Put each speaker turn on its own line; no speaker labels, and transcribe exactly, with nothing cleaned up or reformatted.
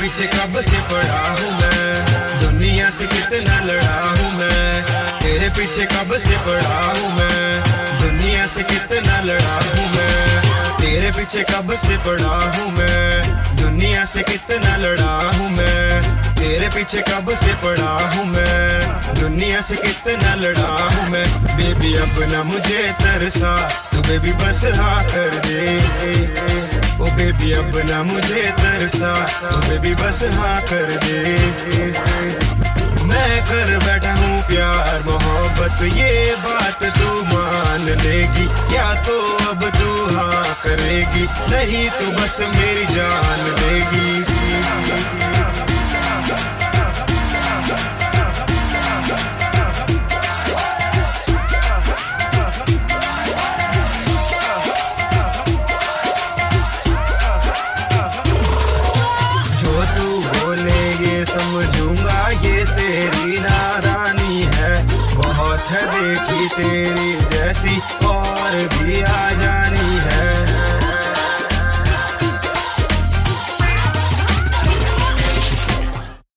पीछे कब से पड़ा हूँ मैं, दुनिया से कितना लड़ा हूँ मैं। तेरे पीछे कब से पड़ा हूँ मैं, दुनिया से कितना लड़ा हूँ मैं। तेरे पीछे कब से पड़ा हूँ मैं, दुनिया से कितना लड़ा हूँ मैं। तेरे पीछे कब से पड़ा हूँ मैं, दुनिया से कितना लड़ा हूँ मैं। बेबी अब ना मुझे तरसा, तू बेबी बस हाँ कर दे। ओ बेबी अब ना मुझे तरसा, तू बेबी बस हाँ कर दे। मैं कर बैठा हूँ प्यार मोहब्बत, ये बात तू मान लेगी, या तो अब तू हाँ करेगी, नहीं तू बस मेरी जान लेगी। जो तू बोलेगे समझूंगा, ये तेरी नादानी है। बहुत है देखी तेरी जैसी और भी आई